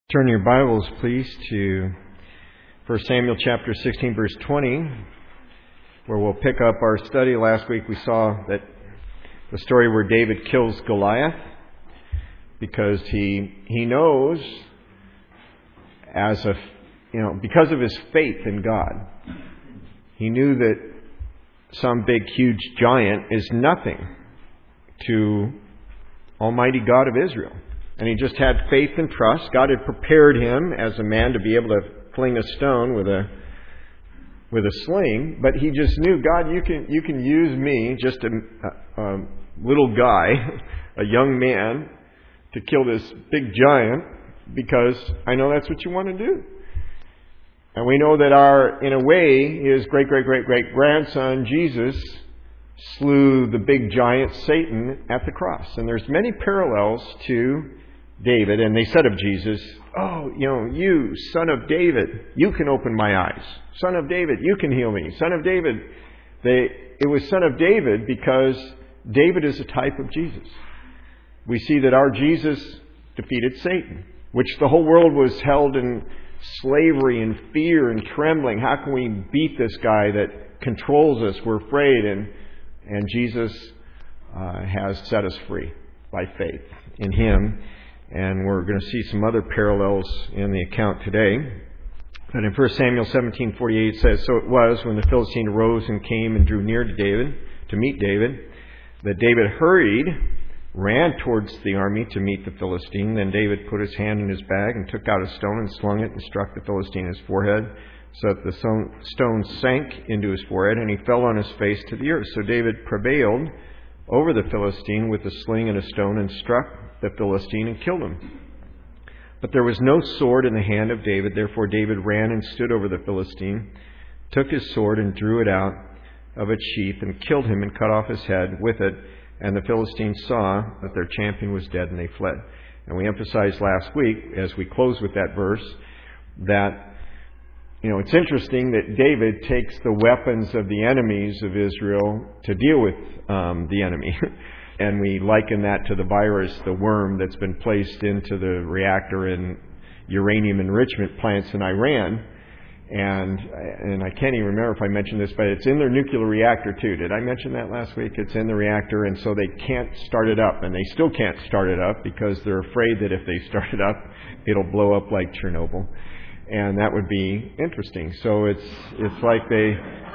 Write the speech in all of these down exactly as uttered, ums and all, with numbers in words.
Turn your Bibles, please, to First Samuel chapter sixteen, verse twenty, where we'll pick up our study. Last week we saw that the story where David kills Goliath because he he knows as a you know because of his faith in God, he knew that some big huge giant is nothing to Almighty God of Israel. And he just had faith and trust. God had prepared him as a man to be able to fling a stone with a with a sling. But he just knew, God, you can you can use me, just a, a, a little guy, a young man, to kill this big giant because I know that's what you want to do. And we know that our, in a way, his great great great great grandson Jesus slew the big giant Satan at the cross. And there's many parallels to David, and they said of Jesus, oh, you know, you, son of David, you can open my eyes. Son of David, you can heal me. Son of David, they, it was son of David because David is a type of Jesus. We see that our Jesus defeated Satan, which the whole world was held in slavery and fear and trembling. How can we beat this guy that controls us? We're afraid. And, and Jesus uh, has set us free by faith in Him. And we're going to see some other parallels in the account today. But in First Samuel seventeen forty-eight it says, so it was when the Philistine arose and came and drew near to David, to meet David, that David hurried, ran towards the army to meet the Philistine. Then David put his hand in his bag and took out a stone and slung it and struck the Philistine in his forehead, so that the stone sank into his forehead, and he fell on his face to the earth. So David prevailed over the Philistine with a sling and a stone and struck the Philistine and killed him. But there was no sword in the hand of David. Therefore David ran and stood over the Philistine, took his sword and drew it out of its sheath and killed him and cut off his head with it. And the Philistines saw that their champion was dead and they fled. And we emphasized last week, as we close with that verse, that you know it's interesting that David takes the weapons of the enemies of Israel to deal with um, the enemy. And we liken that to the virus, the worm that's been placed into the reactor in uranium enrichment plants in Iran. And and I can't even remember if I mentioned this, but it's in their nuclear reactor too. Did I mention that last week? It's in the reactor, and so they can't start it up. And they still can't start it up because they're afraid that if they start it up, it'll blow up like Chernobyl. And that would be interesting. So it's it's like they...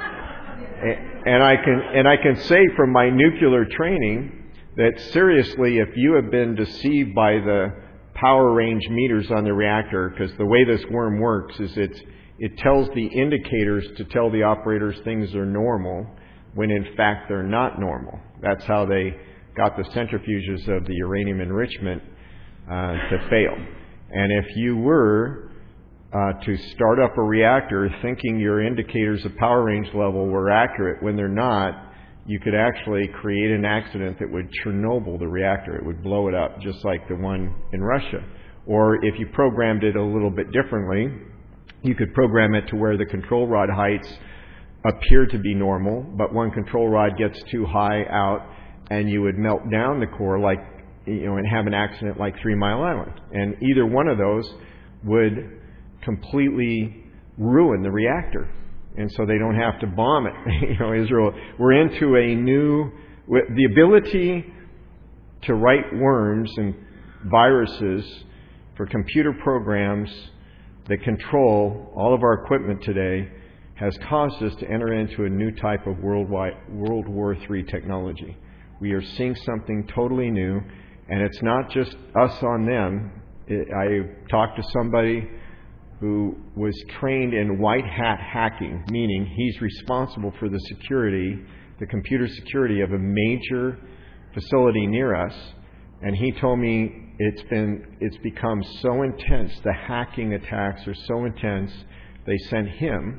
And I can and I can say from my nuclear training that seriously, if you have been deceived by the power range meters on the reactor, because the way this worm works is it's, it tells the indicators to tell the operators things are normal, when in fact they're not normal. That's how they got the centrifuges of the uranium enrichment uh, to fail. And if you were uh, to start up a reactor thinking your indicators of power range level were accurate when they're not, you could actually create an accident that would Chernobyl the reactor. It would blow it up, just like the one in Russia. Or if you programmed it a little bit differently, you could program it to where the control rod heights appear to be normal, but one control rod gets too high out, and you would melt down the core like, you know, and have an accident like Three Mile Island. And either one of those would completely ruin the reactor. And so they don't have to bomb it. You know, Israel, we're into a new, the ability to write worms and viruses for computer programs that control all of our equipment today has caused us to enter into a new type of worldwide World War Three technology. We are seeing something totally new, and it's not just us on them. It, I talked to somebody who was trained in white hat hacking, meaning he's responsible for the security, the computer security of a major facility near us. And he told me it's been, it's become so intense, the hacking attacks are so intense, they sent him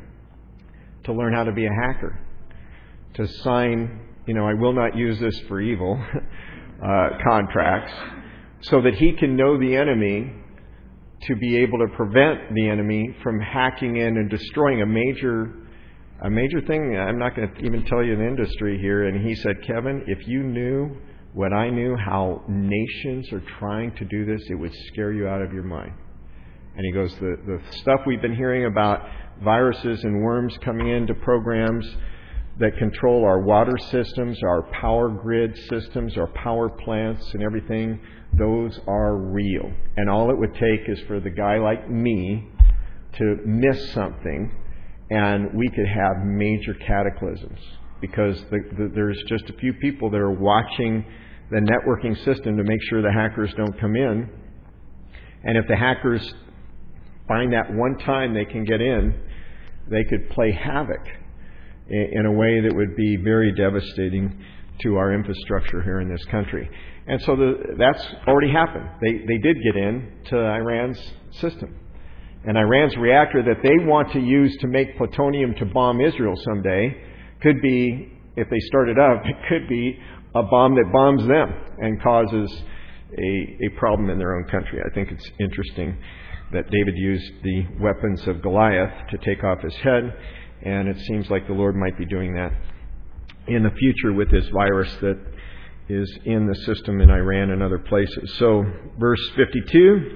to learn how to be a hacker, to sign, you know, I will not use this for evil, uh, contracts, so that he can know the enemy, to be able to prevent the enemy from hacking in and destroying a major a major thing. I'm not going to even tell you the industry here. And he said, Kevin, if you knew what I knew, how nations are trying to do this, it would scare you out of your mind. And he goes, the, the stuff we've been hearing about viruses and worms coming into programs that control our water systems, our power grid systems, our power plants and everything, those are real. And all it would take is for the guy like me to miss something, and we could have major cataclysms. Because the, the, there's just a few people that are watching the networking system to make sure the hackers don't come in. And if the hackers find that one time they can get in, they could play havoc in a way that would be very devastating to our infrastructure here in this country. And so the, that's already happened. They, they did get in to Iran's system. And Iran's reactor that they want to use to make plutonium to bomb Israel someday could be, if they start it up, it could be a bomb that bombs them and causes a, a problem in their own country. I think it's interesting that David used the weapons of Goliath to take off his head, and it seems like the Lord might be doing that in the future with this virus that is in the system in Iran and other places. So, verse fifty-two,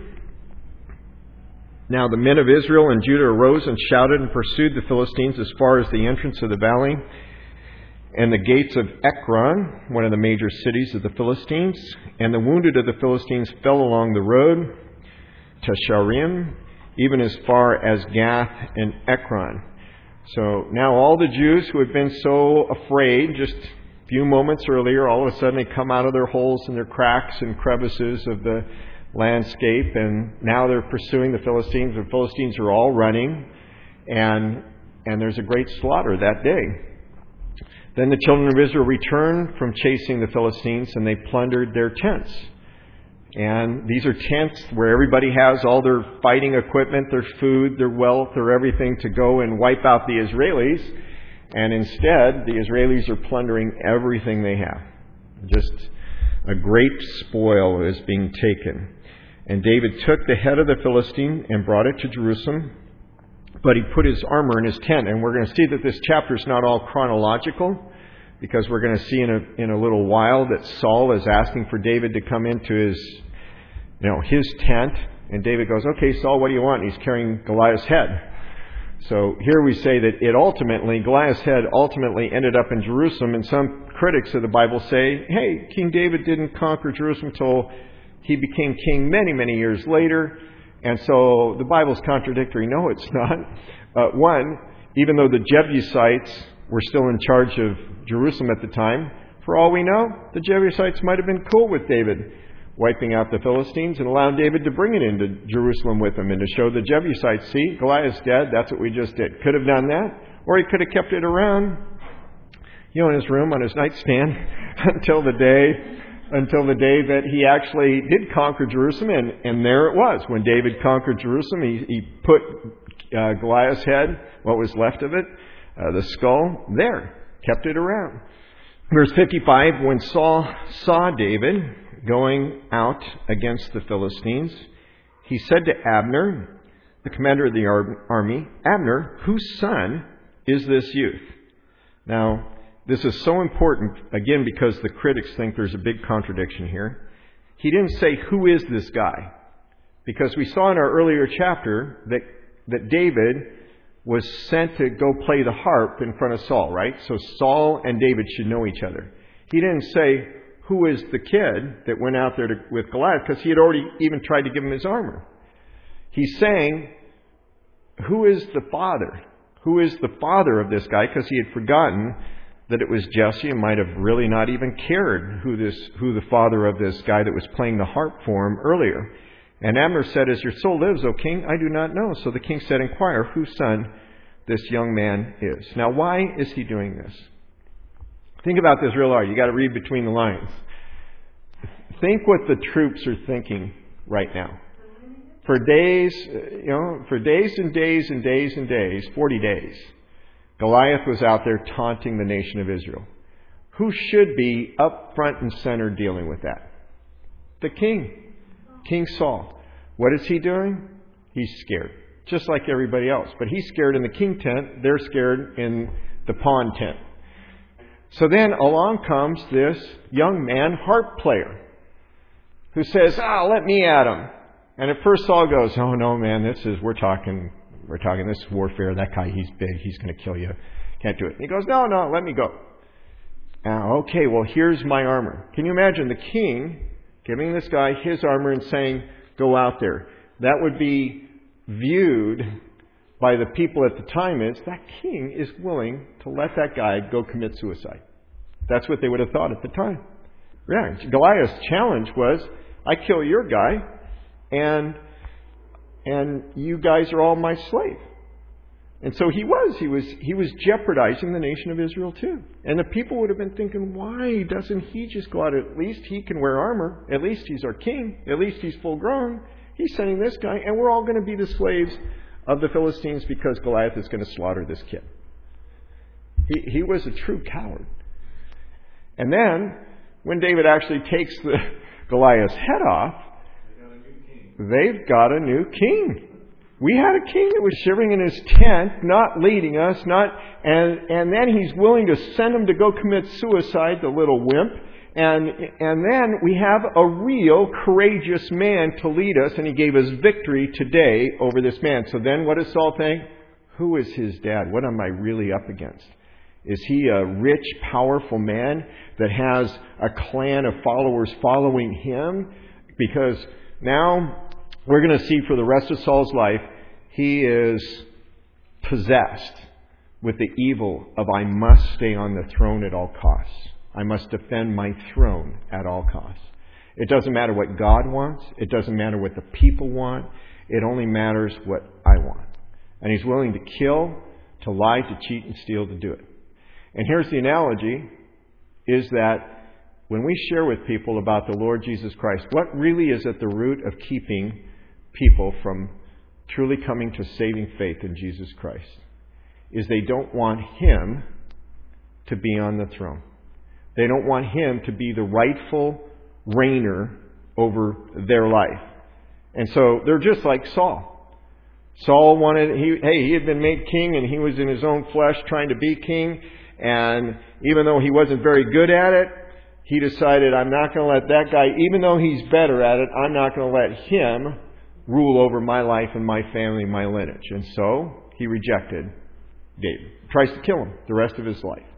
now the men of Israel and Judah arose and shouted and pursued the Philistines as far as the entrance of the valley and the gates of Ekron, one of the major cities of the Philistines. And the wounded of the Philistines fell along the road to Sharim, even as far as Gath and Ekron. So now all the Jews who had been so afraid just a few moments earlier, all of a sudden they come out of their holes and their cracks and crevices of the landscape, and now they're pursuing the Philistines. The Philistines are all running, and and there's a great slaughter that day. Then the children of Israel returned from chasing the Philistines, and they plundered their tents. And these are tents where everybody has all their fighting equipment, their food, their wealth, their everything to go and wipe out the Israelis. And instead, the Israelis are plundering everything they have. Just a great spoil is being taken. And David took the head of the Philistine and brought it to Jerusalem, but he put his armor in his tent. And we're going to see that this chapter is not all chronological, because we're going to see in a, in a little while that Saul is asking for David to come into his, you know, his tent. And David goes, okay, Saul, what do you want? And he's carrying Goliath's head. So here we say that it ultimately, Goliath's head ultimately ended up in Jerusalem. And some critics of the Bible say, hey, King David didn't conquer Jerusalem until he became king many, many years later. And so the Bible's contradictory. No, it's not. Uh, one, even though the Jebusites were still in charge of Jerusalem at the time, for all we know, the Jebusites might have been cool with David wiping out the Philistines and allowed David to bring it into Jerusalem with him and to show the Jebusites, see, Goliath's dead, that's what we just did. Could have done that, or he could have kept it around, you know, in his room on his nightstand until the day until the day that he actually did conquer Jerusalem, and, and there it was. When David conquered Jerusalem, he, he put uh, Goliath's head, what was left of it, uh, the skull, there, kept it around. Verse fifty-five, when Saul saw David going out against the Philistines, he said to Abner, the commander of the army, Abner, whose son is this youth? Now, this is so important, again, because the critics think there's a big contradiction here. He didn't say, who is this guy? Because we saw in our earlier chapter that, that David was sent to go play the harp in front of Saul, right? So Saul and David should know each other. He didn't say, who is the kid that went out there to, with Goliath? Because he had already even tried to give him his armor. He's saying, who is the father? Who is the father of this guy? Because he had forgotten that it was Jesse and might have really not even cared who this, who the father of this guy that was playing the harp for him earlier. And Abner said, as your soul lives, O king, I do not know. So the king said, inquire whose son this young man is. Now, why is he doing this? Think about this real hard. You got to read between the lines. Think what the troops are thinking right now. For days, you know, for days and days and days and days, forty days, Goliath was out there taunting the nation of Israel. Who should be up front and center dealing with that? The king. King Saul. What is he doing? He's scared. Just like everybody else. But he's scared in the king tent. They're scared in the pawn tent. So then along comes this young man harp player who says, ah, let me at him. And at first Saul goes, oh no, man, this is, we're talking, we're talking, this is warfare. That guy, he's big. He's going to kill you. Can't do it. And he goes, no, no, let me go. Uh, okay, well, here's my armor. Can you imagine the king giving this guy his armor and saying, go out there? That would be viewed by the people at the time as that king is willing to let that guy go commit suicide. That's what they would have thought at the time. Yeah, Goliath's challenge was, I kill your guy, and and you guys are all my slave. And so he was. He was he was jeopardizing the nation of Israel too. And the people would have been thinking, why doesn't he just go out? At least he can wear armor. At least he's our king. At least he's full grown. He's sending this guy, and we're all going to be the slaves of the Philistines because Goliath is going to slaughter this kid. He, he was a true coward. And then, when David actually takes the Goliath's head off, they've got a new king. We had a king that was shivering in his tent, not leading us, not, and, and then he's willing to send him to go commit suicide, the little wimp. And, and then we have a real courageous man to lead us, and he gave us victory today over this man. So then what does Saul think? Who is his dad? What am I really up against? Is he a rich, powerful man that has a clan of followers following him? Because now we're going to see for the rest of Saul's life, he is possessed with the evil of I must stay on the throne at all costs. I must defend my throne at all costs. It doesn't matter what God wants. It doesn't matter what the people want. It only matters what I want. And he's willing to kill, to lie, to cheat, and steal to do it. And here's the analogy, is that when we share with people about the Lord Jesus Christ, what really is at the root of keeping people from truly coming to saving faith in Jesus Christ is they don't want Him to be on the throne. They don't want Him to be the rightful reigner over their life. And so they're just like Saul. Saul wanted, he, hey, he had been made king and he was in his own flesh trying to be king. And even though he wasn't very good at it, he decided, I'm not going to let that guy, even though he's better at it, I'm not going to let him rule over my life and my family and my lineage. And so he rejected David. Tries to kill him the rest of his life.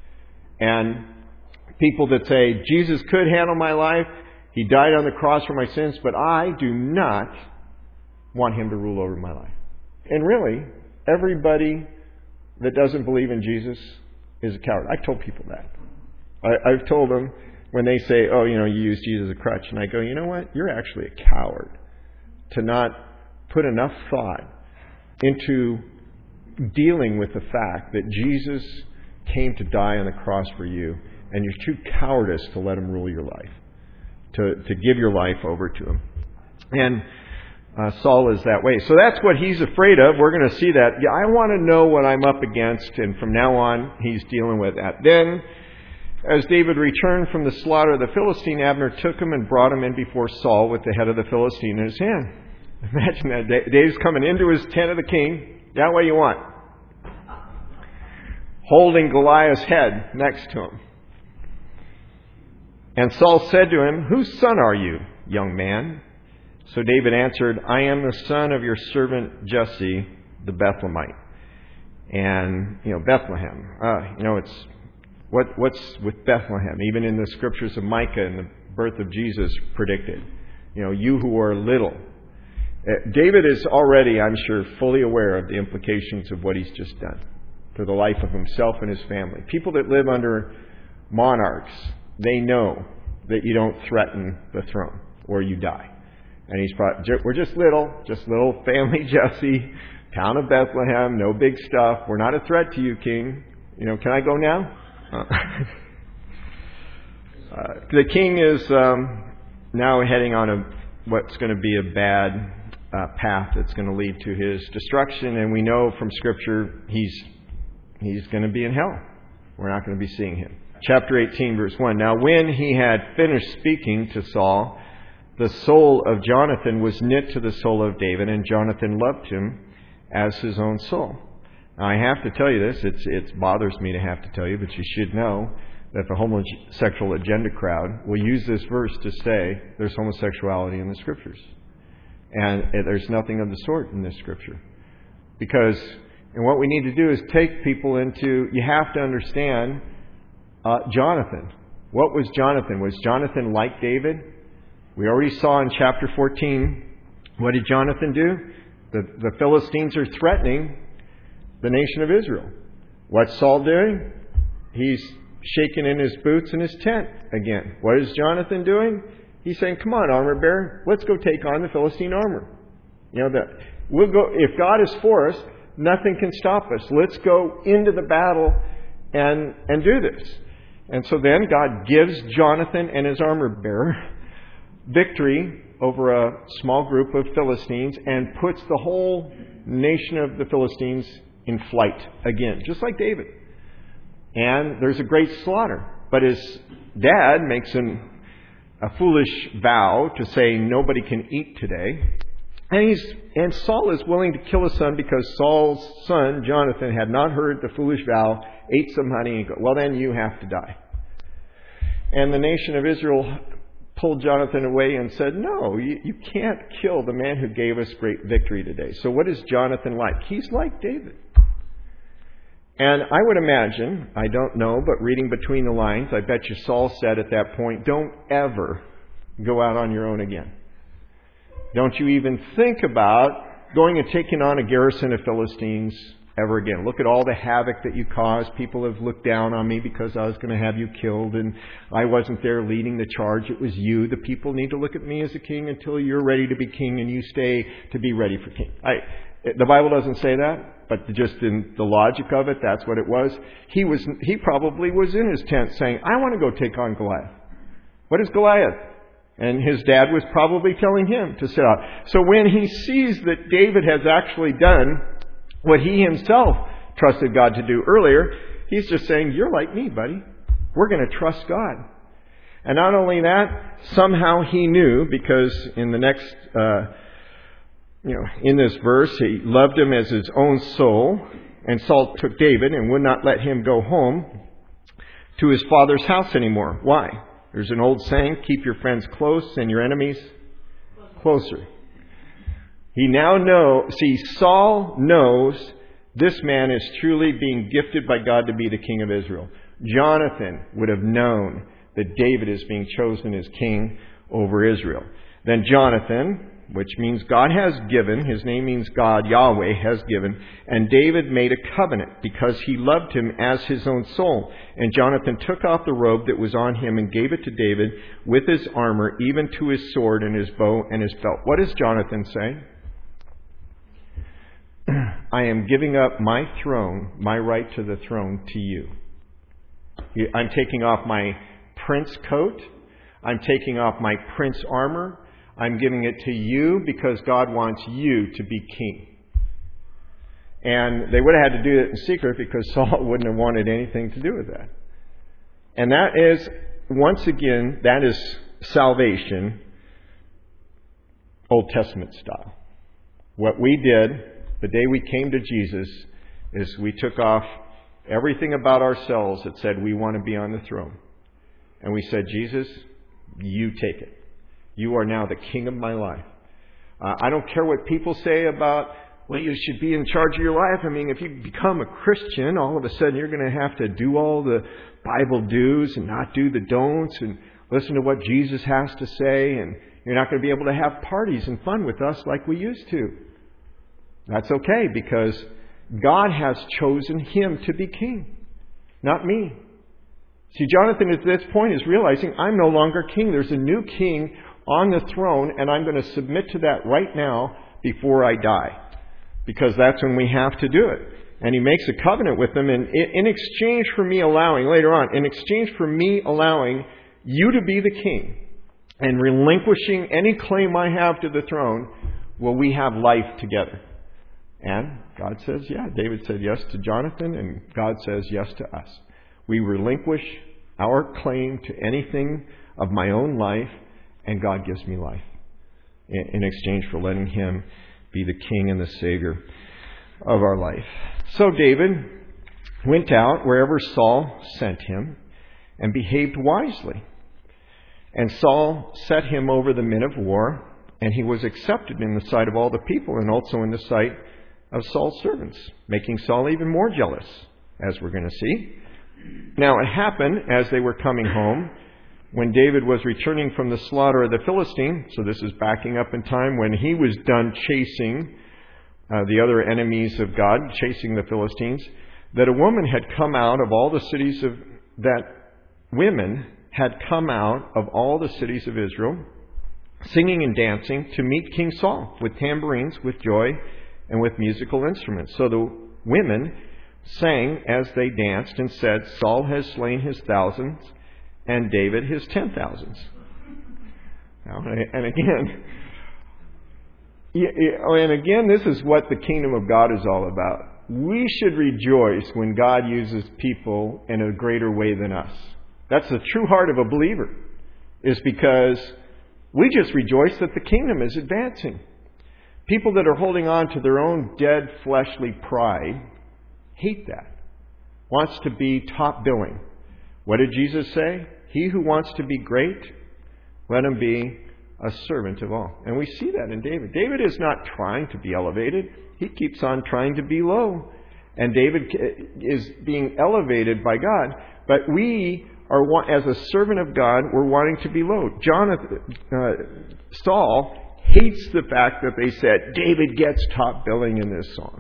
And people that say, Jesus could handle my life, He died on the cross for my sins, but I do not want Him to rule over my life. And really, everybody that doesn't believe in Jesus is a coward. I've told people that. I, I've told them when they say, oh, you know, you use Jesus as a crutch. And I go, you know what? You're actually a coward to not put enough thought into dealing with the fact that Jesus came to die on the cross for you, and you're too cowardice to let Him rule your life, to, to give your life over to Him. And uh, Saul is that way. So that's what he's afraid of. We're going to see that. Yeah, I want to know what I'm up against, and from now on, he's dealing with that. Then, as David returned from the slaughter of the Philistine, Abner took him and brought him in before Saul with the head of the Philistine in his hand. Imagine that. David's coming into his tent of the king. That way you want. Holding Goliath's head next to him. And Saul said to him, whose son are you, young man? So David answered, I am the son of your servant Jesse, the Bethlehemite. And, you know, Bethlehem. Uh, you know, it's what what's with Bethlehem? Even in the scriptures of Micah and the birth of Jesus predicted. You know, you who are little. Uh, David is already, I'm sure, fully aware of the implications of what he's just done for the life of himself and his family. People that live under monarchs, they know that you don't threaten the throne or you die. And he's brought, we're just little, just little family Jesse, town of Bethlehem, no big stuff. We're not a threat to you, king. You know, can I go now? Uh, uh, the king is um, now heading on a what's going to be a bad uh, path that's going to lead to his destruction. And we know from Scripture he's he's going to be in hell. We're not going to be seeing him. Chapter eighteen, verse one. Now when he had finished speaking to Saul, the soul of Jonathan was knit to the soul of David, and Jonathan loved him as his own soul. Now, I have to tell you this. It's, it bothers me to have to tell you, but you should know that the homosexual agenda crowd will use this verse to say there's homosexuality in the Scriptures. And there's nothing of the sort in this scripture. Because, and what we need to do is take people into, you have to understand uh, Jonathan. What was Jonathan? Was Jonathan like David? We already saw in chapter fourteen, what did Jonathan do? The, the Philistines are threatening the nation of Israel. What's Saul doing? He's shaking in his boots in his tent again. What is Jonathan doing? He's saying, come on, armor bearer, let's go take on the Philistine armor. You know, that we'll go, if God is for us, nothing can stop us. Let's go into the battle and, and do this. And so then God gives Jonathan and his armor bearer victory over a small group of Philistines and puts the whole nation of the Philistines in flight again, just like David. And there's a great slaughter. But his dad makes an, a foolish vow to say nobody can eat today. And he's and Saul is willing to kill his son because Saul's son, Jonathan, had not heard the foolish vow, ate some honey, and go, well, then you have to die. And the nation of Israel pulled Jonathan away and said, no, you, you can't kill the man who gave us great victory today. So what is Jonathan like? He's like David. And I would imagine, I don't know, but reading between the lines, I bet you Saul said at that point, don't ever go out on your own again. Don't you even think about going and taking on a garrison of Philistines ever again. Look at all the havoc that you caused. People have looked down on me because I was going to have you killed and I wasn't there leading the charge. It was you. The people need to look at me as a king until you're ready to be king and you stay to be ready for king. I, the Bible doesn't say that, but just in the logic of it, that's what it was. He was, he probably was in his tent saying, I want to go take on Goliath. What is Goliath? And his dad was probably telling him to sit out. So when he sees that David has actually done what he himself trusted God to do earlier, he's just saying, you're like me, buddy. We're going to trust God. And not only that, somehow he knew, because in the next, uh, you know, in this verse, he loved him as his own soul. And Saul took David and would not let him go home to his father's house anymore. Why? There's an old saying, keep your friends close and your enemies closer. He now knows, see, Saul knows this man is truly being gifted by God to be the king of Israel. Jonathan would have known that David is being chosen as king over Israel. Then Jonathan, which means God has given, his name means God, Yahweh has given, and David made a covenant because he loved him as his own soul. And Jonathan took off the robe that was on him and gave it to David with his armor, even to his sword and his bow and his belt. What does Jonathan say? I am giving up my throne, my right to the throne, to you. I'm taking off my prince coat. I'm taking off my prince armor. I'm giving it to you because God wants you to be king. And they would have had to do it in secret because Saul wouldn't have wanted anything to do with that. And that is, once again, that is salvation, Old Testament style. What we did the day we came to Jesus is we took off everything about ourselves that said we want to be on the throne. And we said, Jesus, you take it. You are now the king of my life. Uh, I don't care what people say about, well, you should be in charge of your life. I mean, if you become a Christian, all of a sudden you're going to have to do all the Bible do's and not do the don'ts and listen to what Jesus has to say. And you're not going to be able to have parties and fun with us like we used to. That's okay, because God has chosen him to be king, not me. See, Jonathan at this point is realizing I'm no longer king. There's a new king on the throne, and I'm going to submit to that right now before I die, because that's when we have to do it. And he makes a covenant with them, and in exchange for me allowing, later on, in exchange for me allowing you to be the king and relinquishing any claim I have to the throne, will we have life together? And God says, yeah. David said yes to Jonathan, and God says yes to us. We relinquish our claim to anything of my own life, and God gives me life in exchange for letting him be the king and the savior of our life. So David went out wherever Saul sent him and behaved wisely. And Saul set him over the men of war, And he was accepted in the sight of all the people and also in the sight of Saul's servants, making Saul even more jealous, as we're going to see. Now it happened as they were coming home, when David was returning from the slaughter of the Philistine, so this is backing up in time, when he was done chasing uh, the other enemies of God, chasing the Philistines, that a woman had come out of all the cities of, that women had come out of all the cities of Israel, singing and dancing to meet King Saul with tambourines, with joy, and with musical instruments. So the women sang as they danced and said, Saul has slain his thousands and David his ten thousands. Now, and again, and again, this is what the kingdom of God is all about. We should rejoice when God uses people in a greater way than us. That's the true heart of a believer, is because we just rejoice that the kingdom is advancing. People that are holding on to their own dead fleshly pride hate that. Wants to be top billing. What did Jesus say? He who wants to be great, let him be a servant of all. And we see that in David. David is not trying to be elevated. He keeps on trying to be low. And David is being elevated by God. But we are, as a servant of God, we're wanting to be low. Jonathan, uh, Saul hates the fact that they said, David gets top billing in this song.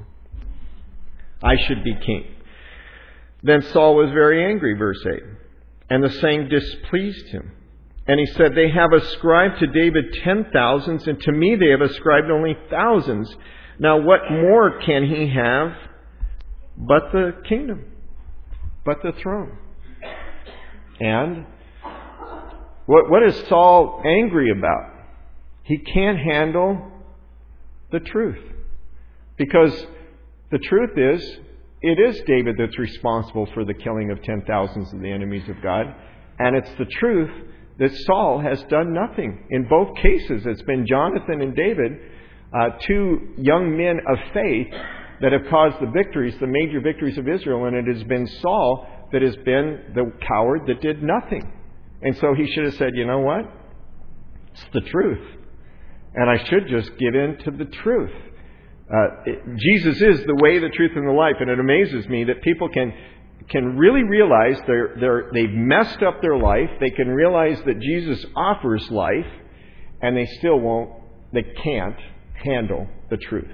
I should be king. Then Saul was very angry, verse eight. And the saying displeased him. And he said, they have ascribed to David ten thousands, and to me they have ascribed only thousands. Now what more can he have but the kingdom, but the throne? And what, what is Saul angry about? He can't handle the truth. Because the truth is, it is David that's responsible for the killing of ten thousands of the enemies of God. And it's the truth that Saul has done nothing. In both cases, it's been Jonathan and David, uh, two young men of faith, that have caused the victories, the major victories of Israel. And it has been Saul that has been the coward that did nothing. And so he should have said, you know what? It's the truth. And I should just give in to the truth. Uh, it, Jesus is the way, the truth, and the life. And it amazes me that people can can really realize they're, they're, they've messed up their life. They can realize that Jesus offers life, and they still won't, they can't handle the truth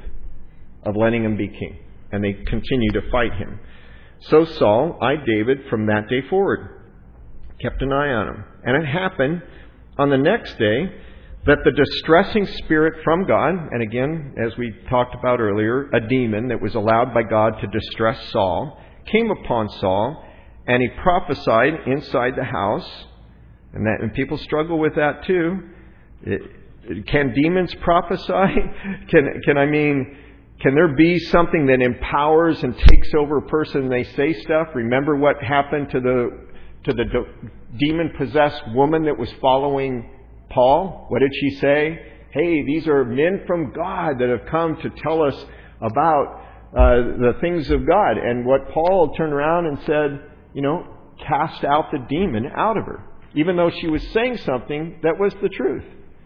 of letting him be king. And they continue to fight him. So Saul eyed David from that day forward, kept an eye on him. And it happened on the next day that the distressing spirit from God, and again, as we talked about earlier, a demon that was allowed by God to distress Saul, came upon Saul, and he prophesied inside the house. And that, and people struggle with that too. It, it, can demons prophesy? Can, can I mean, can there be something that empowers and takes over a person and they say stuff? Remember what happened to the to the demon-possessed woman that was following Paul? What did she say? Hey, these are men from God that have come to tell us about uh, the things of God. And what Paul turned around and said, you know, cast out the demon out of her, even though she was saying something that was the truth.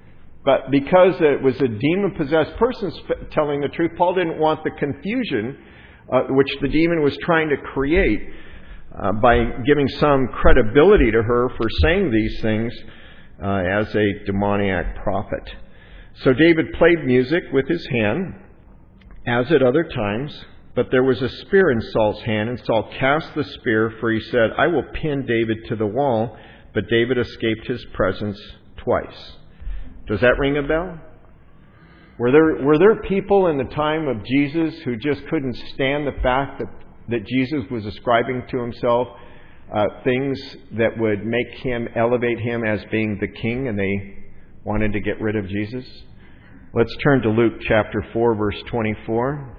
But because it was a demon-possessed person telling the truth, Paul didn't want the confusion uh, which the demon was trying to create uh, by giving some credibility to her for saying these things uh, as a demoniac prophet. So David played music with his hand, as at other times, but there was a spear in Saul's hand, and Saul cast the spear, for he said, I will pin David to the wall. But David escaped his presence twice. Does that ring a bell? Were there were there people in the time of Jesus who just couldn't stand the fact that, that Jesus was ascribing to himself uh, things that would make him, elevate him as being the king, and they wanted to get rid of Jesus? Let's turn to Luke chapter four, verse twenty-four.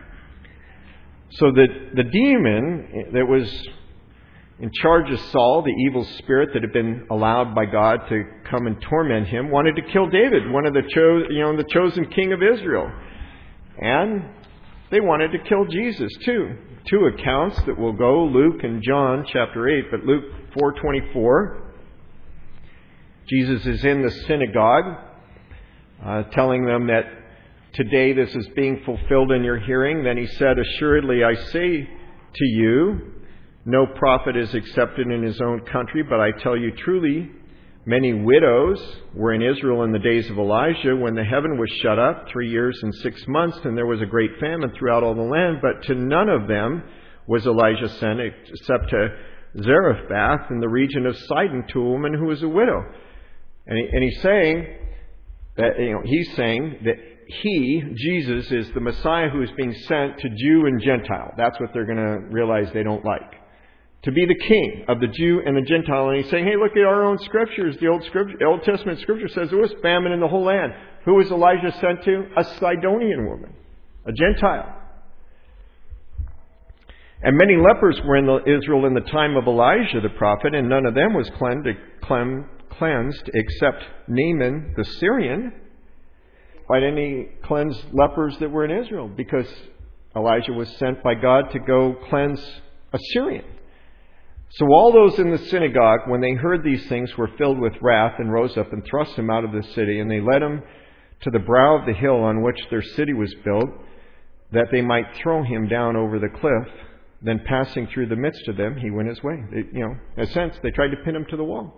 So the, the demon that was in charge of Saul, the evil spirit that had been allowed by God to come and torment him, wanted to kill David, one of the cho- you know the chosen king of Israel. And they wanted to kill Jesus too. Two accounts that will go, Luke and John chapter eight. But Luke four twenty-four, Jesus is in the synagogue uh, telling them that today this is being fulfilled in your hearing. Then he said, "Assuredly I say to you, no prophet is accepted in his own country, but I tell you truly, many widows were in Israel in the days of Elijah when the heaven was shut up three years and six months, and there was a great famine throughout all the land. But to none of them was Elijah sent except to Zarephath in the region of Sidon to a woman who was a widow." And, he, and he's saying that, you know, he's saying that he, Jesus, is the Messiah who is being sent to Jew and Gentile. That's what they're going to realize they don't like. To be the king of the Jew and the Gentile. And he's saying, hey, look at our own scriptures. The Old, scripture, Old Testament scripture says there was famine in the whole land. Who was Elijah sent to? A Sidonian woman, a Gentile. And many lepers were in Israel in the time of Elijah the prophet, and none of them was cleansed except Naaman the Syrian. Why didn't he cleanse lepers that were in Israel? Because Elijah was sent by God to go cleanse a Syrian. So all those in the synagogue, when they heard these things, were filled with wrath and rose up and thrust him out of the city. And they led him to the brow of the hill on which their city was built, that they might throw him down over the cliff. Then passing through the midst of them, he went his way. They, you know, in a sense, they tried to pin him to the wall.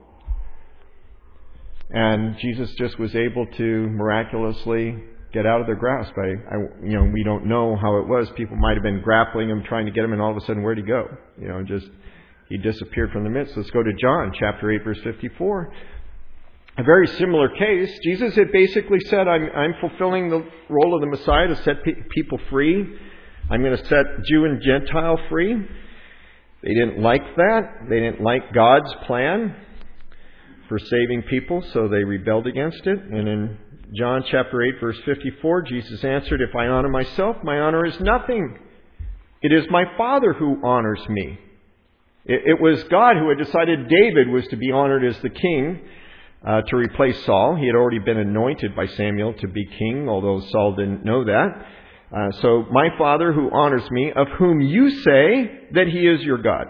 And Jesus just was able to miraculously get out of their grasp. I, I, you know, we don't know how it was. People might have been grappling him, trying to get him, and all of a sudden, where'd he go? You know, just he disappeared from the midst. Let's go to John chapter eight, verse fifty-four. A very similar case. Jesus had basically said, I'm, I'm fulfilling the role of the Messiah to set pe- people free. I'm going to set Jew and Gentile free. They didn't like that. They didn't like God's plan for saving people, so they rebelled against it. And in John chapter eight, verse fifty-four, Jesus answered, if I honor myself, my honor is nothing. It is my Father who honors me. It, it was God who had decided David was to be honored as the king uh, to replace Saul. He had already been anointed by Samuel to be king, although Saul didn't know that. Uh, so, my Father who honors me, of whom you say that he is your God.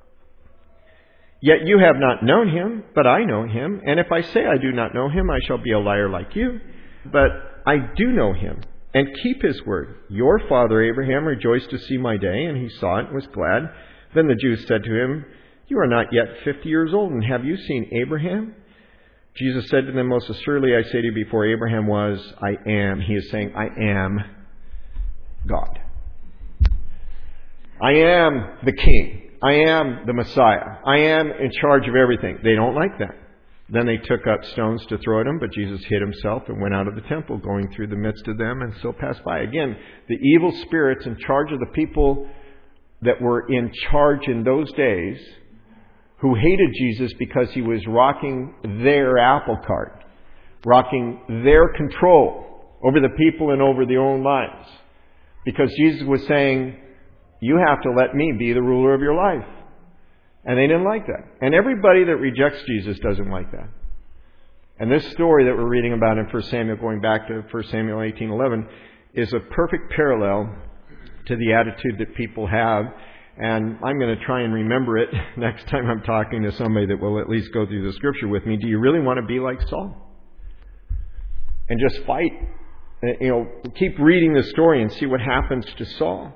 Yet you have not known him, but I know him. And if I say I do not know him, I shall be a liar like you. But I do know him and keep his word. Your father Abraham rejoiced to see my day, and he saw it and was glad. Then the Jews said to him, you are not yet fifty years old, and have you seen Abraham? Jesus said to them, most assuredly I say to you, before Abraham was, I am. He is saying, I am God. I am the king. I am the Messiah. I am in charge of everything. They don't like that. Then they took up stones to throw at him, but Jesus hid himself and went out of the temple, going through the midst of them, and still passed by. Again, the evil spirits in charge of the people that were in charge in those days, who hated Jesus because he was rocking their apple cart, rocking their control over the people and over their own lives. Because Jesus was saying, you have to let me be the ruler of your life. And they didn't like that. And everybody that rejects Jesus doesn't like that. And this story that we're reading about in First Samuel, going back to First Samuel eighteen eleven, is a perfect parallel to the attitude that people have. And I'm going to try and remember it next time I'm talking to somebody that will at least go through the scripture with me. Do you really want to be like Saul? And just fight? You know, keep reading the story and see what happens to Saul.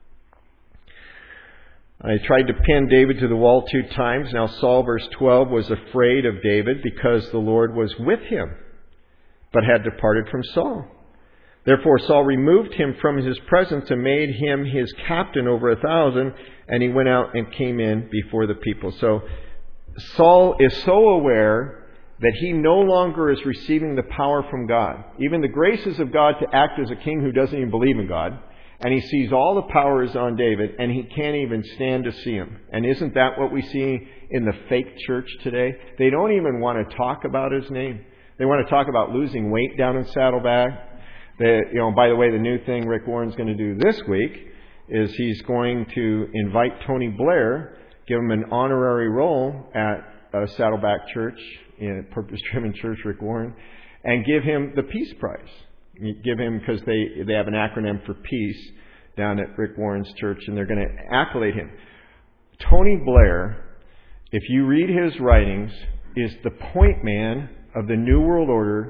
I tried to pin David to the wall two times. Now Saul, verse twelve, was afraid of David because the Lord was with him, but had departed from Saul. Therefore Saul removed him from his presence and made him his captain over a thousand, and he went out and came in before the people. So Saul is so aware that he no longer is receiving the power from God, even the graces of God to act as a king who doesn't even believe in God. And he sees all the power is on David, and he can't even stand to see him. And isn't that what we see in the fake church today? They don't even want to talk about his name. They want to talk about losing weight down in Saddleback. They, you know, by the way, the new thing Rick Warren's going to do this week is he's going to invite Tony Blair, give him an honorary role at a Saddleback church, in a purpose-driven church, Rick Warren, and give him the Peace Prize. Give him, because they, they have an acronym for peace down at Rick Warren's church, and they're going to accolade him. Tony Blair, if you read his writings, is the point man of the New World Order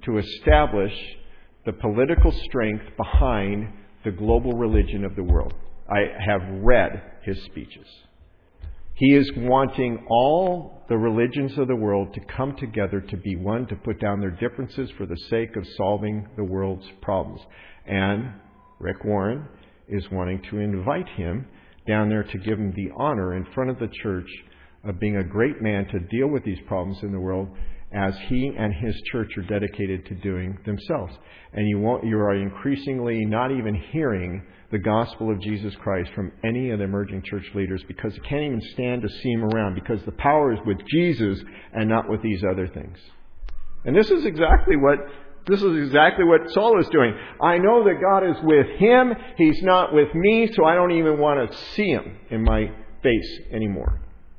to establish the political strength behind the global religion of the world. I have read his speeches. He is wanting all the religions of the world to come together to be one, to put down their differences for the sake of solving the world's problems. And Rick Warren is wanting to invite him down there to give him the honor in front of the church of being a great man to deal with these problems in the world, as he and his church are dedicated to doing themselves. And you won't, you are increasingly not even hearing the gospel of Jesus Christ from any of the emerging church leaders, because they can't even stand to see him around, because the power is with Jesus and not with these other things. And this is exactly what this is exactly what Saul is doing. I know that God is with him. He's not with me, so I don't even want to see him in my face anymore.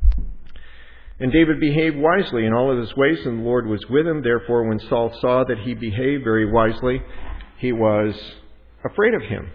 And David behaved wisely in all of his ways, and the Lord was with him. Therefore, when Saul saw that he behaved very wisely, he was afraid of him.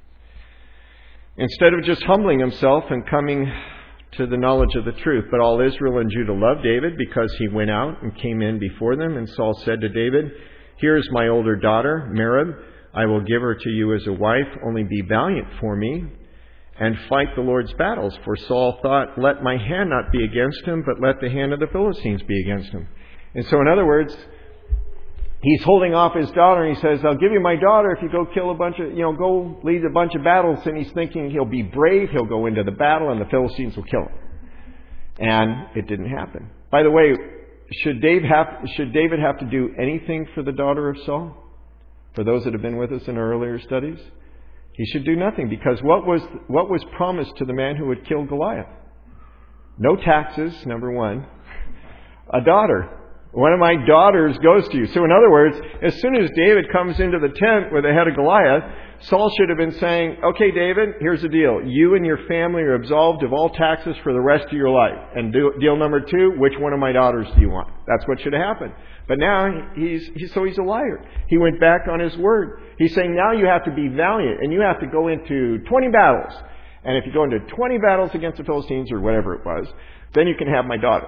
Instead of just humbling himself and coming to the knowledge of the truth. But all Israel and Judah loved David because he went out and came in before them. And Saul said to David, "Here is my older daughter, Merab. I will give her to you as a wife. Only be valiant for me and fight the Lord's battles." For Saul thought, "Let my hand not be against him, but let the hand of the Philistines be against him." And so in other words, he's holding off his daughter, and he says, "I'll give you my daughter if you go kill a bunch of, you know, go lead a bunch of battles." And he's thinking he'll be brave, he'll go into the battle, and the Philistines will kill him. And it didn't happen. By the way, should David have, should David have to do anything for the daughter of Saul? For those that have been with us in our earlier studies? He should do nothing, because what was what was promised to the man who would kill Goliath? No taxes, number one. A daughter. One of my daughters goes to you. So in other words, as soon as David comes into the tent with the head of Goliath, Saul should have been saying, "Okay, David, here's the deal. You and your family are absolved of all taxes for the rest of your life. And deal number two, which one of my daughters do you want?" That's what should have happened. But now, he's, he's so he's a liar. He went back on his word. He's saying, now you have to be valiant, and you have to go into twenty battles. And if you go into twenty battles against the Philistines, or whatever it was, then you can have my daughter.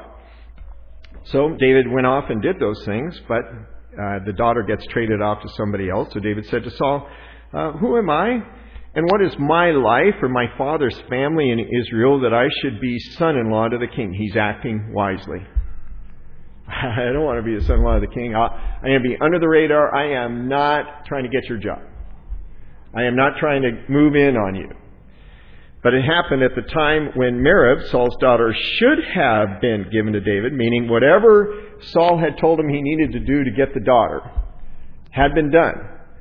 So David went off and did those things, but uh, the daughter gets traded off to somebody else. So David said to Saul, uh, "Who am I? And what is my life or my father's family in Israel that I should be son-in-law to the king?" He's acting wisely. I don't want to be the son-in-law of the king. I'm going to be under the radar. I am not trying to get your job. I am not trying to move in on you. But it happened at the time when Merab, Saul's daughter, should have been given to David, meaning whatever Saul had told him he needed to do to get the daughter had been done.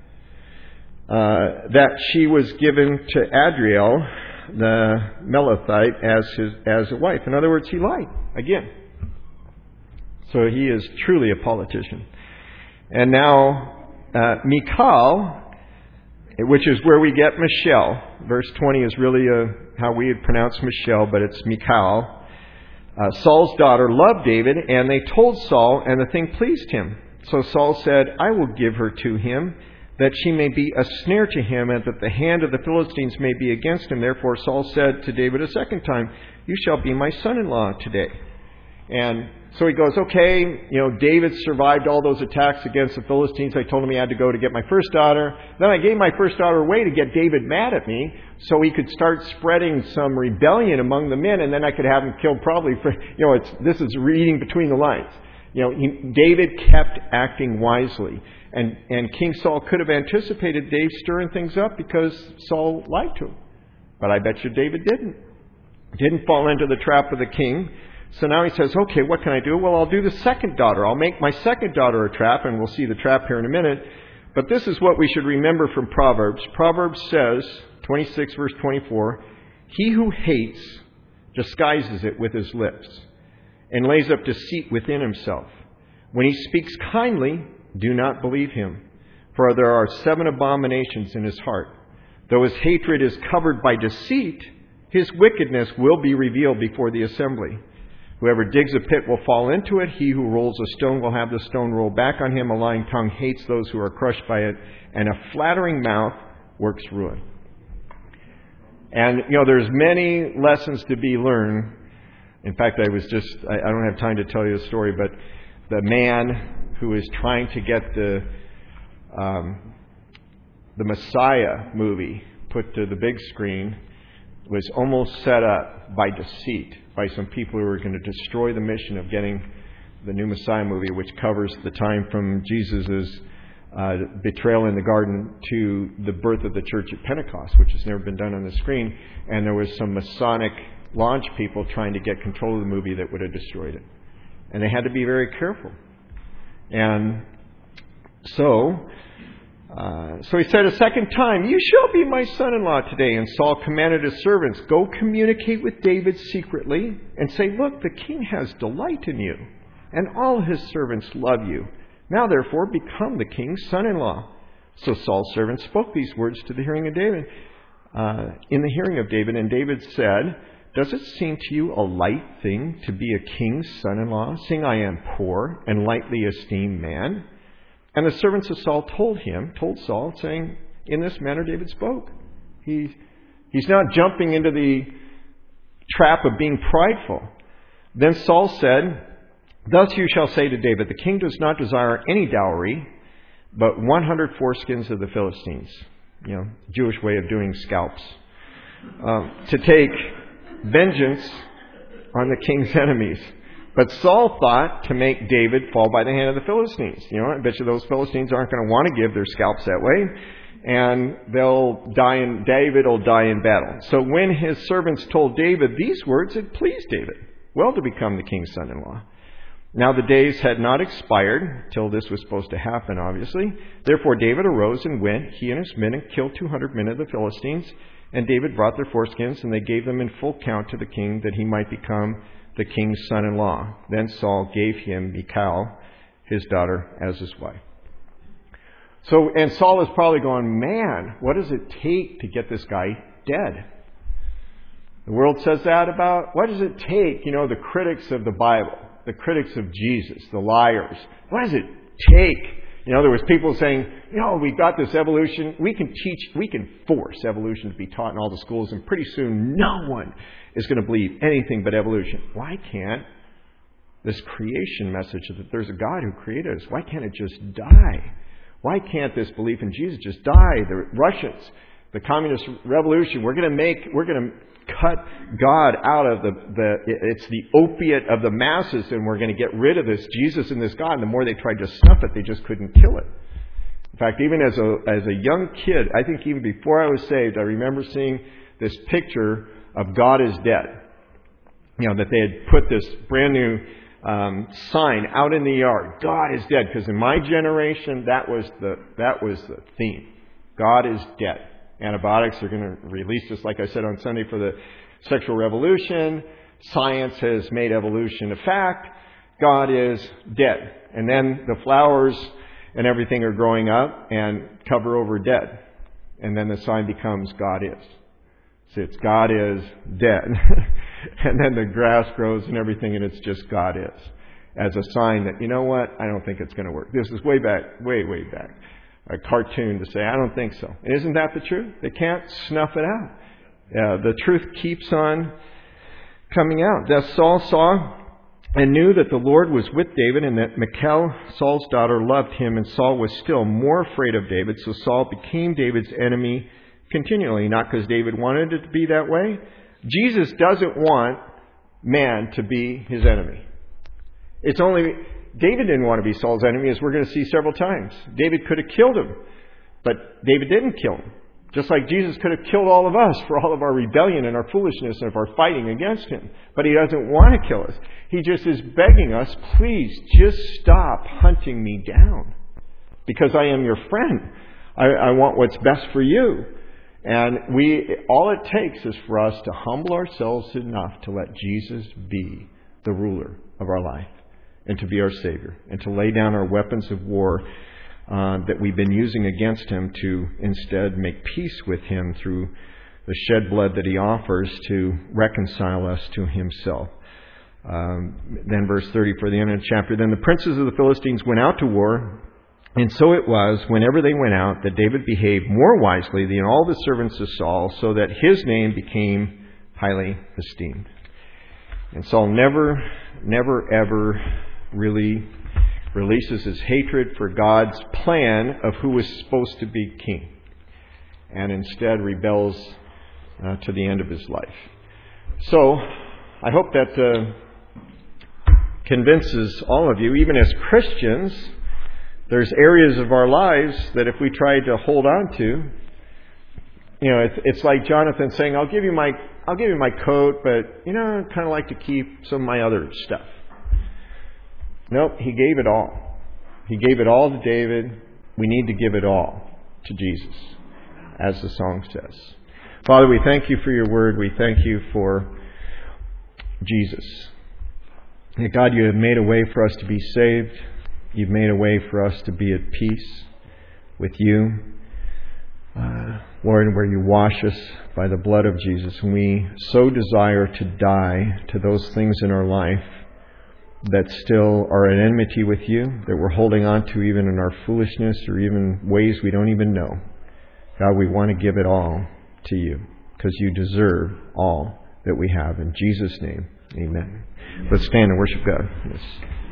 Uh, that she was given to Adriel, the Melithite, as his as a wife. In other words, he lied again. So he is truly a politician. And now uh, Michal, which is where we get Michelle. Verse twenty is really a, how we would pronounce Michelle, but it's Michal. Uh, Saul's daughter loved David, and they told Saul, and the thing pleased him. So Saul said, "I will give her to him, that she may be a snare to him, and that the hand of the Philistines may be against him." Therefore Saul said to David a second time, "You shall be my son-in-law today." And so he goes, okay, you know, David survived all those attacks against the Philistines. I told him he had to go to get my first daughter. Then I gave my first daughter away to get David mad at me so he could start spreading some rebellion among the men, and then I could have him killed probably for, you know, it's, this is reading between the lines. You know, he, David kept acting wisely. And, and King Saul could have anticipated Dave stirring things up because Saul lied to him. But I bet you David didn't. Didn't fall into the trap of the king. So now he says, okay, what can I do? Well, I'll do the second daughter. I'll make my second daughter a trap, and we'll see the trap here in a minute. But this is what we should remember from Proverbs. Proverbs says, twenty-six verse twenty-four, "He who hates disguises it with his lips and lays up deceit within himself. When he speaks kindly, do not believe him, for there are seven abominations in his heart. Though his hatred is covered by deceit, his wickedness will be revealed before the assembly. Whoever digs a pit will fall into it. He who rolls a stone will have the stone roll back on him. A lying tongue hates those who are crushed by it, and a flattering mouth works ruin." And, you know, there's many lessons to be learned. In fact, I was just, I, I don't have time to tell you the story, but the man who is trying to get the um, the Messiah movie put to the big screen, was almost set up by deceit by some people who were going to destroy the mission of getting the new Messiah movie, which covers the time from Jesus' uh, betrayal in the garden to the birth of the church at Pentecost, which has never been done on the screen. And there was some Masonic launch people trying to get control of the movie that would have destroyed it. And they had to be very careful. And so, uh, so he said a second time, "You shall be my son-in-law today." And Saul commanded his servants, "Go communicate with David secretly and say, 'Look, the king has delight in you, and all his servants love you. Now, therefore, become the king's son-in-law.'" So Saul's servants spoke these words to the hearing of David, uh, in the hearing of David. And David said, "Does it seem to you a light thing to be a king's son-in-law, seeing I am poor and lightly esteemed man?" And the servants of Saul told him, told Saul, saying, "In this manner David spoke." He, he's not jumping into the trap of being prideful. Then Saul said, "Thus you shall say to David, the king does not desire any dowry, but one hundred foreskins of the Philistines." You know, Jewish way of doing scalps. Um, to take vengeance on the king's enemies. But Saul thought to make David fall by the hand of the Philistines. You know, I bet you those Philistines aren't going to want to give their scalps that way. And they'll die in, David will die in battle. So when his servants told David these words, it pleased David well to become the king's son-in-law. Now the days had not expired till this was supposed to happen, obviously. Therefore David arose and went, he and his men, and killed two hundred men of the Philistines. And David brought their foreskins, and they gave them in full count to the king, that he might become the king's son-in-law. Then Saul gave him Michal, his daughter, as his wife. So, and Saul is probably going, "Man, what does it take to get this guy dead?" The world says that about, what does it take? You know, the critics of the Bible, the critics of Jesus, the liars. What does it take? You know, there was people saying, you know, we've got this evolution. We can teach, we can force evolution to be taught in all the schools, and pretty soon no one is going to believe anything but evolution. Why can't this creation message that there's a God who created us, why can't it just die? Why can't this belief in Jesus just die? The Russians, the communist revolution, we're going to make, we're going to cut God out of the, the, it's the opiate of the masses, and we're going to get rid of this Jesus and this God. And the more they tried to snuff it, they just couldn't kill it. In fact, even as a, as a young kid, I think even before I was saved, I remember seeing this picture of God is dead. You know, that they had put this brand new um, sign out in the yard. God is dead. Because in my generation, that was the, that was the theme. God is dead. Antibiotics are going to release this, like I said on Sunday, for the sexual revolution. Science has made evolution a fact. God is dead. And then the flowers and everything are growing up and cover over dead. And then the sign becomes God is. So it's God is dead. And then the grass grows and everything, and it's just God is. As a sign that, you know what, I don't think it's going to work. This is way back, way, way back. A cartoon to say, I don't think so. And isn't that the truth? They can't snuff it out. Uh, the truth keeps on coming out. Thus Saul saw and knew that the Lord was with David, and that Michal, Saul's daughter, loved him, and Saul was still more afraid of David. So Saul became David's enemy continually, not because David wanted it to be that way. Jesus doesn't want man to be his enemy. It's only... David didn't want to be Saul's enemy, as we're going to see several times. David could have killed him, but David didn't kill him. Just like Jesus could have killed all of us for all of our rebellion and our foolishness and our fighting against him. But he doesn't want to kill us. He just is begging us, please just stop hunting me down. Because I am your friend. I, I want what's best for you. And we, all it takes is for us to humble ourselves enough to let Jesus be the ruler of our life. And to be our Savior, and to lay down our weapons of war uh, that we've been using against him, to instead make peace with him through the shed blood that he offers to reconcile us to himself. Um, then verse thirty for the end of the chapter. Then the princes of the Philistines went out to war, and so it was, whenever they went out, that David behaved more wisely than all the servants of Saul, so that his name became highly esteemed. And Saul never, never, ever really releases his hatred for God's plan of who was supposed to be king, and instead rebels uh, to the end of his life. So, I hope that uh, convinces all of you, even as Christians, there's areas of our lives that if we try to hold on to, you know, it's, it's like Jonathan saying, "I'll give you my, I'll give you my coat, but you know, I'd kind of like to keep some of my other stuff." Nope, he gave it all. He gave it all to David. We need to give it all to Jesus, as the song says. Father, we thank you for your word. We thank you for Jesus. And God, you have made a way for us to be saved. You've made a way for us to be at peace with you. Uh, Lord, where you wash us by the blood of Jesus. And we so desire to die to those things in our life that still are at enmity with you, that we're holding on to even in our foolishness or even ways we don't even know. God, we want to give it all to you because you deserve all that we have. In Jesus' name, amen. Let's stand and worship God. Yes.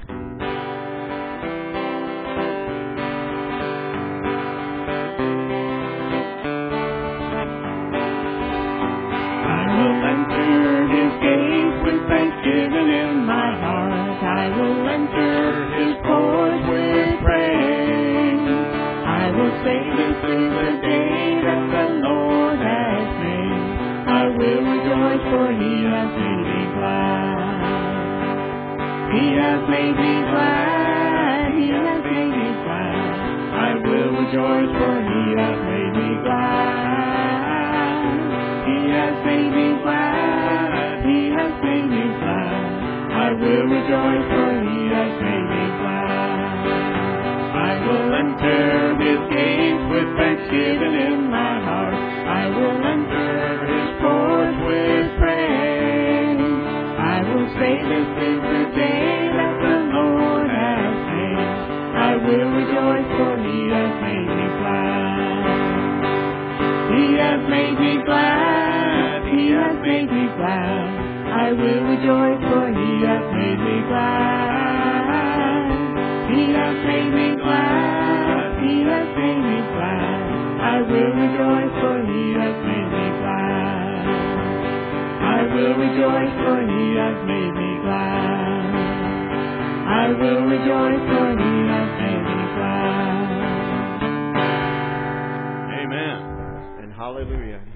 I will enter his gates with thanksgiving in my heart. I will enter his courts with praise. I will say this is the day that the Lord has made. I will rejoice, for he has made me glad. He has made me glad. He has made me glad. I will rejoice, for he has made me glad. He has made me glad. He has made me glad. I will rejoice, for he has made me glad. I will enter his gates with thanksgiving in my heart. I will enter his courts with praise. I will say this is the day that the Lord has made. I will rejoice, for he has made me glad. He has made me glad. He has made me glad. I will rejoice, for he has made me glad. He has made me glad. He has made me glad. I will rejoice, for he has made me glad. I will rejoice, for he has made me glad. I will rejoice, for he has made me glad. Amen. And hallelujah.